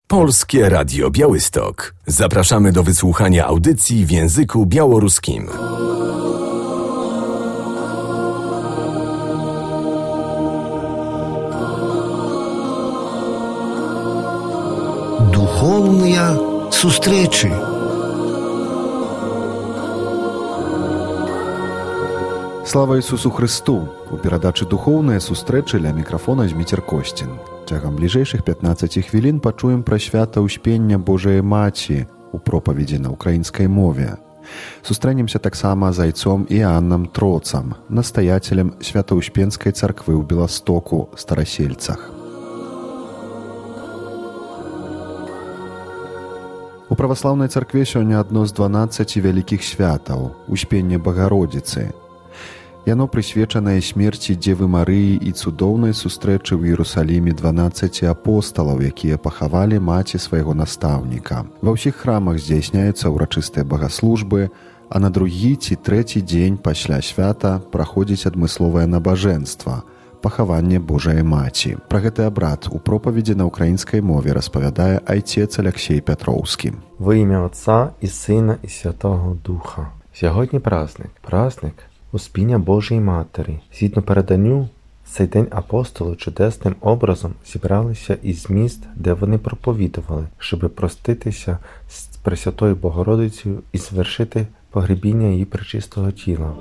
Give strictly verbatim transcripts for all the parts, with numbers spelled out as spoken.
Polskie Radio Białystok. Zapraszamy do wysłuchania audycji w języku białoruskim. Духовные встречи. Слава Ісусу Христу! У перадачы «Духоўныя сустрэчы» ля мікрафона Зміцер Косцін. Цягам бліжэйшых пятнаццаці хвілін пачуем пра свята Успення Божае Маці у пропаведзі на ўкраінскай мове. Сустрэнемся таксама з айцом Іаннам Троцам, настаяцелем Святаўспенскай царквы ў Беластоку, Старасельцах. У праваслаўнай царкве сёння адно з дванаццаці вялікіх святаў – Успення Багародзіцы. Яно прысвечанае смерці Дзевы Марыі і цудоўнай сустрэчы ў Іерусаліме дванаццаці апосталаў, якія пахавалі маці свайго настаўніка. Ва ўсіх храмах здзяйсняюцца ўрачыстыя багаслужбы, а на другі ці трэці дзень пасля свята праходзіць адмысловае набажэнства – пахаванне Божае Маці. Пра гэты абрад у пропаведзі на ўкраінскай мове распавядае айцец Алексей Пятроўскі. Во ім'я Отця і Сина і Святого Духа. Сьогодні праздник. Праздник Успіння Божої Матері. Згідно переданню, в цей день апостоли чудесним образом зібралися із міст, де вони проповідували, щоб проститися з Пресвятою Богородицею і звершити погребіння її пречистого тіла.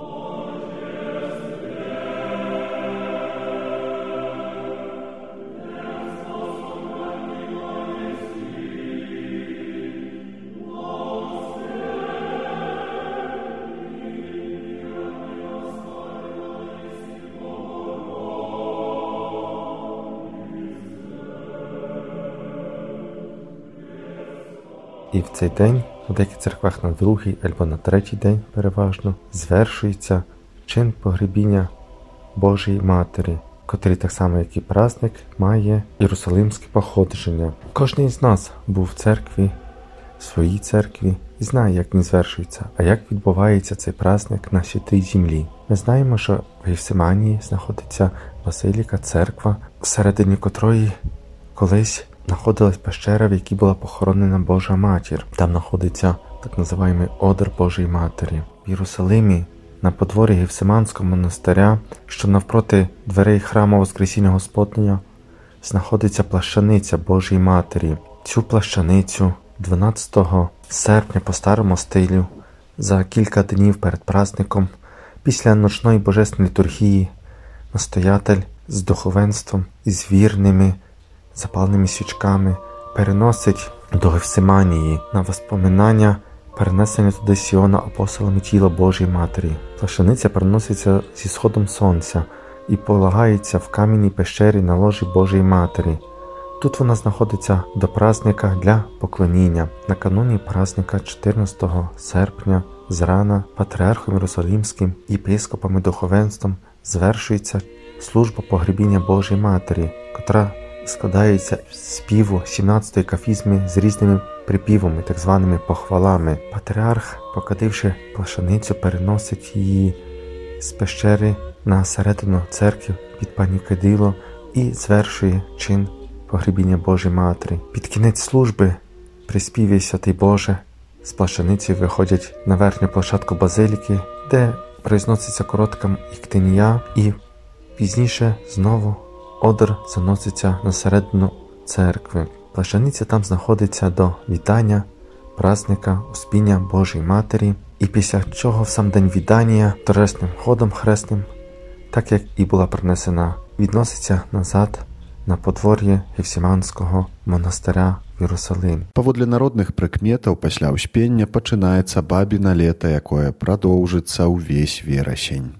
І в цей день, у деяких церквах на другий або на третій день переважно, звершується чин погребіння Божої Матері, котрий так само, як і праздник, має єрусалимське походження. Кожен із нас був в церкві, в своїй церкві, і знає, як він звершується, а як відбувається цей праздник на святій землі. Ми знаємо, що в Гефсиманії знаходиться базиліка, церква, всередині котрої колись знаходилась пещера, в якій була похоронена Божа Матір. Там знаходиться так називаємий одр Божої Матері. В Єрусалимі, на подворі Гефсиманського монастиря, що навпроти дверей храму Воскресіння Господня, знаходиться плащаниця Божої Матері. Цю плащаницю дванадцятого серпня по старому стилю, за кілька днів перед праздником, після ночної божественної літургії, настоятель з духовенством і з вірними запаленими свічками переносить до Гефсиманії на воспоминання перенесення туди Сіона апостолами тіла Божої Матері. Плащаниця переноситься зі сходом сонця і полагається в кам'яній пещері на ложі Божої Матері. Тут вона знаходиться до праздника для поклоніння. Накануні праздника чотирнадцятого серпня зрана патріархом Єрусалимським і єпископами духовенством звершується служба погребіння Божої Матері, котра складається з співу сімнадцятої кафізми з різними припівами, так званими похвалами. Патріарх, покадивши плащаницю, переносить її з пещери на середину церкви під панікадило і звершує чин погребіння Божої Матері. Під кінець служби при співі «Святий Боже» з плащаниці виходять на верхню площадку базиліки, де произноситься коротка іктинія, і пізніше знову одр заноситься на середину церкви. Плащаниця там знаходиться до вітання праздника Успіння Божої Матері, і після чого в сам день вітання торжественним ходом хресним, так як і була принесена, відноситься назад на подвор'е Гефсиманського монастиря в Єрусалим. Паводле народных прыкметаў пасля Успення пачынаецца бабіна лета, якое прадоўжыцца ўвесь верасень.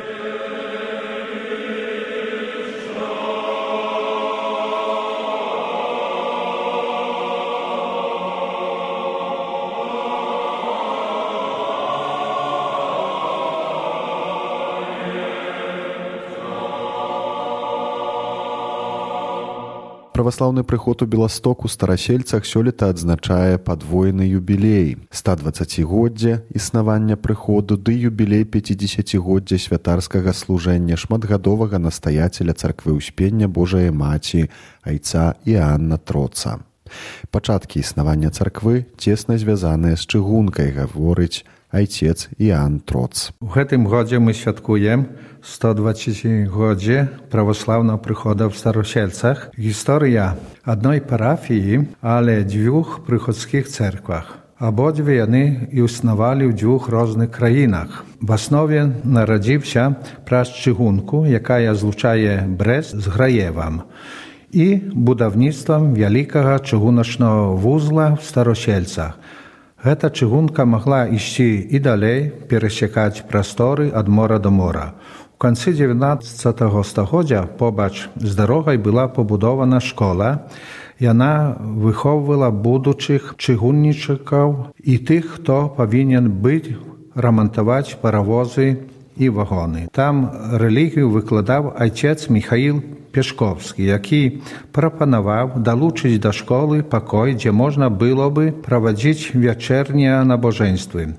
Праваслаўны прыход у Беласток у Старасельцах сёлета адзначае падвоены юбілей – ста дваццацігоддзя існавання прыходу ды юбілей пяцідзесяцігоддзя святарскага служэння шматгадовага настаяцеля царквы Успення Божае Маці, айца Іанна Троца. Пачаткі існавання царквы цесна звязаныя з чыгункай, гаворыць айцец Іан Троц. У гэтым годзе мы святкуем сто двадцятігоддзе праваслаўнага прыхода ў Старосельцах. Гісторыя адной парафіі, але дзвюх прыходскіх цэрквах. Абодве яны існавалі ў дзвюх розных краінах. В аснове нарадзіўся праз чыгунку, якая злучае Брэст з Граевам, і будаўніцтвам вялікага чыгуначнага вузла ў Старосельцах. Гэта чыгунка магла ісці і далей, перасякаць прасторы ад мора да мора. У канцы дзевятнаццатага стагоддзя побач з дарогай была пабудована школа. Яна выхоўвала будучых чыгуннічыкаў і тых, хто павінен быць рамантаваць паравозы і вагоны. Там рэлігію выкладаў айцец Міхаіл Пешковскі, які прапанаваў далучыць да школы пакой, дзе можна было бы правадзіць вячэрнія набожэнствы.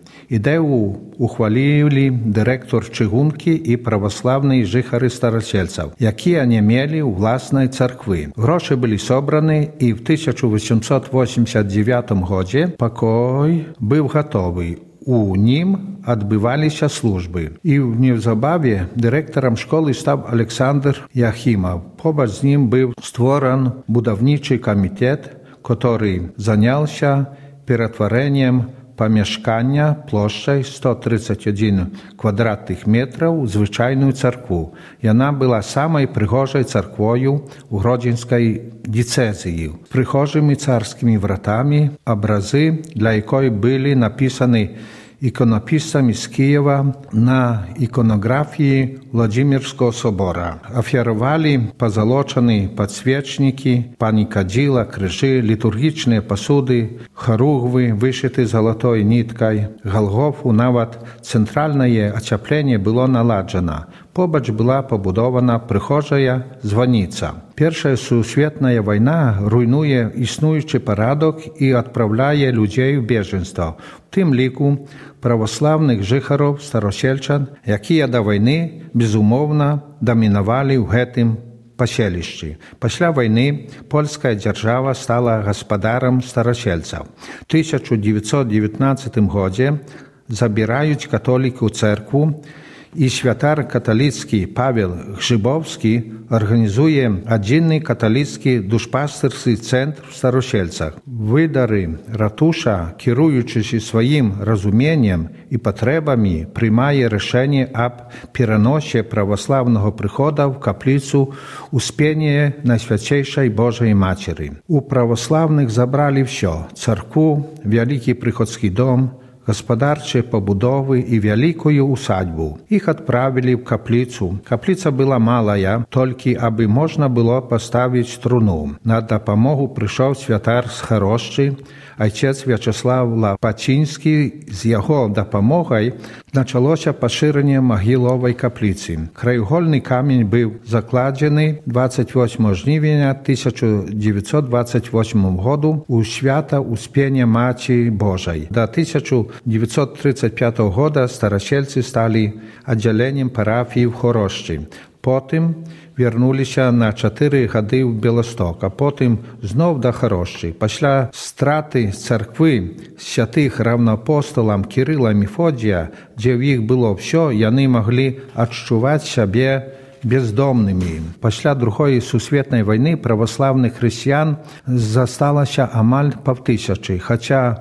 Ідэю ухвалілі дырэктор чыгункі і праваслаўныя жыхары Старосельцаў, якія не мелі ўласнай царквы. Грошы былі собраны, і ў тысяча восемьсот восемьдесят девятым годзе пакой быў гатовы. У нім адбываліся службы. І неўзабаве дырэктарам школы стаў Александр Яхімаў. Побач з ім быў створан будаўнічы камітэт, который заняўся ператварэннем памяшкання плошчай сто тридцать один квадратных метраў у звычайную царкву. Яна была самай прыгожай царквою у Гродзенскай дыцэзіі, з прыгожымі царскімі вратамі, абразы, для якой былі напісаны іконапісцамі з Кіева на іконаграфіі Владимирского собора. Афіравалі пазалочаны падсвечнікі, панікадзіла, крыжы, літургічныя пасуды, харугвы, вышыты залатой ніткай, галгофу, нават цэнтральнае ацяпленне было наладжана. Побач была пабудована прыхожая званіца. Першая сусветная вайна руйнуе існуючы парадок і адпраўляе людзей у бежанства, у тым ліку праваслаўных жыхараў старосельчан, якія да вайны безумоўна дамінавалі ў гэтым паселішчы. Пасля вайны польская дзяржава стала гаспадарам старосельцаў. У тысяча девятьсот девятнадцатым годзе забіраюць католікі ў цэркву, і святар каталіцкі Павел Гжыбоўскі арганізуе адзіны каталіцкі душпастырскі цэнтр в Старосельцах. Выдары ратуша, кіруючыся сваім разуменнем і патрэбамі, прымае рашэнне аб пераносе праваслаўнага прыхода ў капліцу Успення Найсвяцейшай Божай Мацеры. У праваслаўных забралі ўсё: царкву, вялікі прыходскі дом, гаспадарчыя пабудовы і вялікую усадьбу. Іх адправілі ў капліцу. Капліца была малая, толькі абы можна было паставіць труну. На дапамогу прыйшоў святар з Харошчы, айцец Вячаслав Лапацінскі. З яго дапамогай началося пашырэнне магіловай капліцы. Краеугольны камень быў закладзены двадцать восьмого жнівеня тысяча девятьсот двадцать восьмого году у свята Успення Маці Божай. Да тысяча девятьсот тридцать пятого года старосельцы сталі аддзяленнем парафіі ў Хорошчы. Потым вярнуліся на чатыры гады ў Беласток, а потым зноў да Харошчы. Пасля страты царквы святых раўнаапосталам Кірыла і Мефодія, дзе ў іх было ўсё, яны маглі адчуваць сябе бездомнымі. Пасля другой сусветнай вайны праваслаўных хрысціян засталася амаль паўтысячы, хаця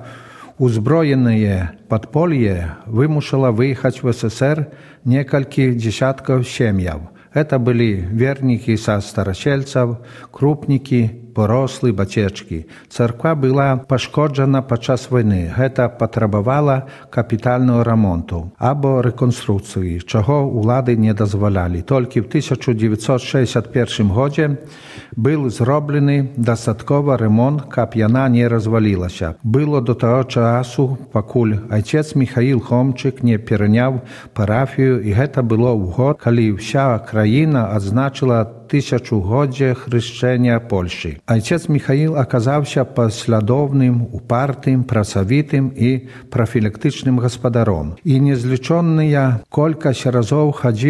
узброенае падполле вымушала выехаць в СССР некалькі дзесяткаў сем'яў. Это былі вернікі са старосельцаў, крупнікі, порослы, бацечкі. Царква была пашкоджана падчас вайны. Гэта патрабавала капітальнага рамонту або рэканструкцыі, чаго ўлады не дазвалялі. Толькі ў тысяча девятьсот шестьдесят первым годзе быў зроблены дастаткова ремонт, каб яна не развалілася. Было до таго часу, пакуль айцец Міхаіл Хомчык не пераняў парафію, і гэта было ў год, калі ўся краіна адзначыла тысячугоддзе хрышчэння Польшчы. Айцец Міхаіл аказаўся паслядоўным, упартым, працавітым і прафілактычным гаспадаром. І незлічонная колькасць разоў хадзіў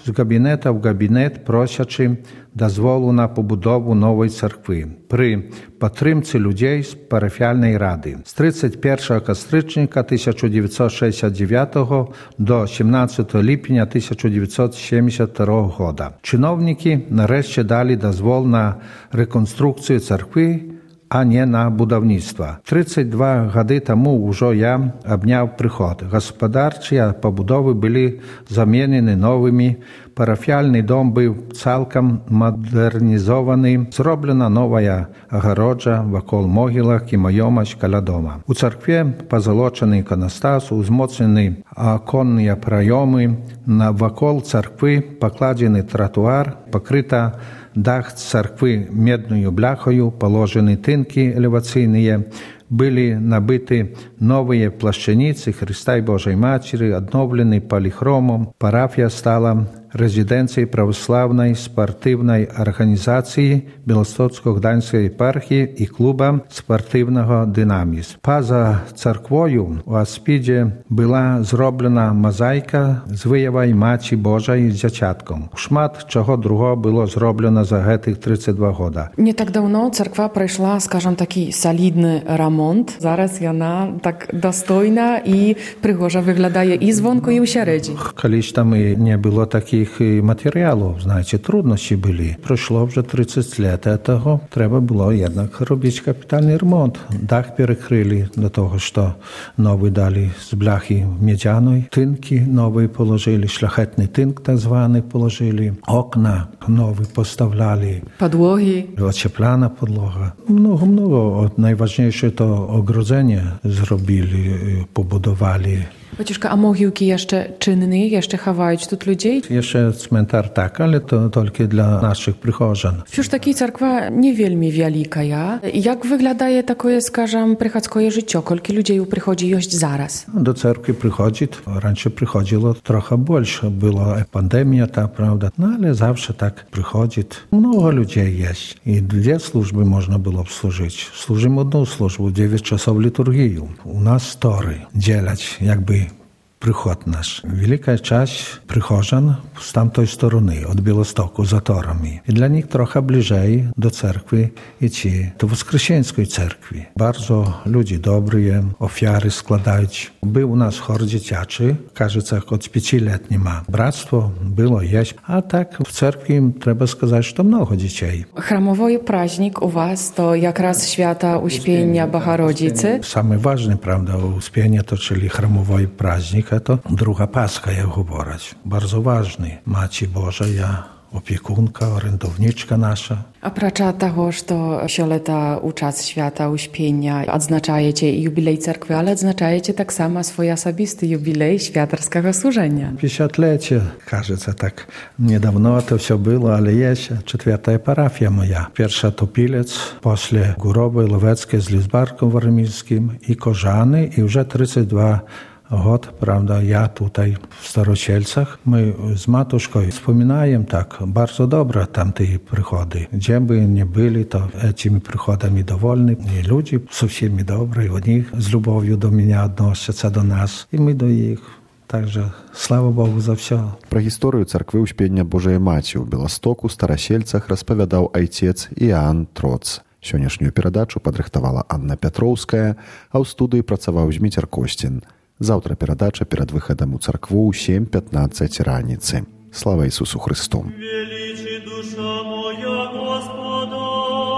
з кабінета в кабінет, просячи дозволу на побудову нової церкви при підтримці людей з парафіальної ради. З тридцять першого кастричника тисяча дев'ятсот шістдесят дев'ятого до сімнадцятого липня тисяча дев'ятсот сімдесят другого року. Чиновники нарешті дали дозвол на реконструкцію церкви, а не на будівництво. тридцять два роки тому вже я обняв приход. Господарчі побудови були замінені новими. Парафіальний дом був цілком модернізований. Зроблена нова огорожа вокруг могилок і майомощ коло дома. У церкві позолочений іконостас, узмоцнені оконні прийоми. Навколо церкви покладений тротуар, покрита дах церкви медною бляхою, положені тинки елеваційні, были набиты новые плащаницы Христа и Божьей Матери, обновлены полихромом. Парафия стала резиденцией православной спортивной организации Білостоцько-Гданської єпархії і клуба спортивного «Динаміс». Поза церквою у Аспіді була зроблена мозаїка з виявою Матері Божої з зачатком. Шмат чого другого було зроблено за гэтых тридцять два роки. Не так давно церква пройшла, скажем, такий солідний ремонт. Зараз вона так достойна і пригожа виглядає і звонко, і усередині. Колись там і не було таких матеріалів, знаєте, труднощі були. Пройшло вже тридцять років того, треба було jednak робити капітальний ремонт. Дах перекрили до того, що новий дали з бляхи медяної. Тинки нові положили, шляхетний тинк так званий положили. Окна нові поставляли. Підлоги. Очепляна підлога. Много-много. Найважніше то огородження зробили, побудували. Батюшка, а могилки jeszcze czynne, jeszcze chowaють тут людей? Jeszcze cmentar tak, ale to tylko dla naszych przychodzan. Przecież taka cerkwa nie wielmi wielka. Jak wygląda takie, скажем, приходське życie? Kolki ludzi przychodzi jeść zaraz? Do cerkwi przychodzi, раньше przychodziło trochę больше. Była pandemia, ta prawda, no ale zawsze tak przychodzi. Много людей jest. I dwie służby można było obsłużyć. Służymy одну służbę, dziewięć czasów liturgii. U nas tory dzielać jakby приход наш. Велика часть прихожан з тамтої сторони, від Білостоку, за торами. І для них трохи ближей до церкви йти, до Воскресенської церкви. Bardzo люди добрі, офіари складають. Був у нас хор дитячий, кажеться, от п'яти лет нема. Братство було, є. А так, в церкві, треба сказати, що много дітей. Храмовий праздник у вас, то якраз свята Успіння Богородиці. Саме важне, правда, Успіння, то czyli храмовий праздник, to druga Pascha, jak говорять. Bardzo ważny. Maci Boża, opiekunka, orędowniczka nasza. A pracza tego, że sioleta u czas świata Uśpienia odznaczajecie jubilej cerkwi, ale odznaczajecie tak samo swój osobisty jubilej światarskiego służenia. pięćdziesięciolecie, кажется, tak niedawno to все było, ale jest czwarta parafia moja. Pierwsza to Pilec, после Górowej, Loweckiej z Lizbarką Warmińskim i Korzany i już trzydzieści dwa год, правда, я tutaj w Starosielcach. My z matuszką wspominajem tak, bardzo dobre tamte przychody. Gdzie by nie byli, to tymi przychodami dowolni. I ludzie są всеми dobrzy, oni z любов'ю do mnie odnoszą do nas i my do ich. Także слава Богу за все. Пра гісторыю царквы Успення Божай Маці ў Беластоку, Старасельцах распавядаў айцец Іаан Троц. Сённяшнюю перадачу падрыхтавала Анна Пятроўская, а ў студыі працаваў Зміцер Косцін. Заўтра перадача перад выхадам у царкву ў сем пятнаццаць раніцы. Слава Ісусу Христу! Величи душа моя Господа,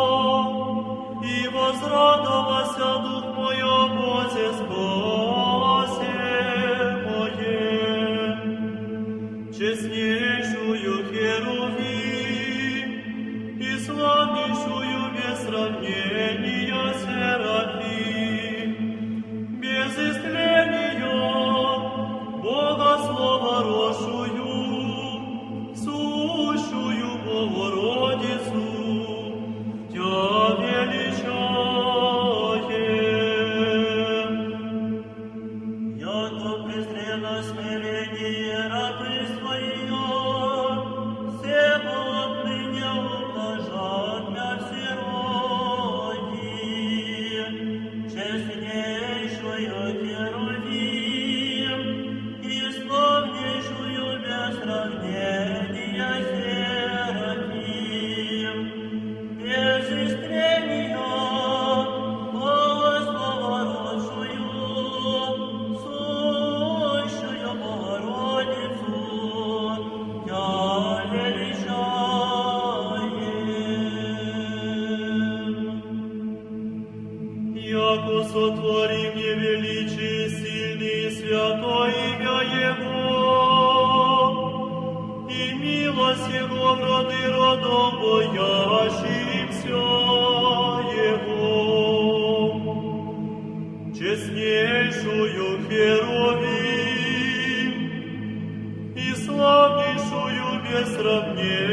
и возрадовался дух мой о Бозе спасе моем. Честнейшую Херувим и славнейшую без сравнения Серафим, без истления Бога слова росшую, сущую яко сотвори мне величие сильный и святое имя Его, и милость Его в роды родом боящимся Его. Честнейшую Херувим и славнейшую без сравнения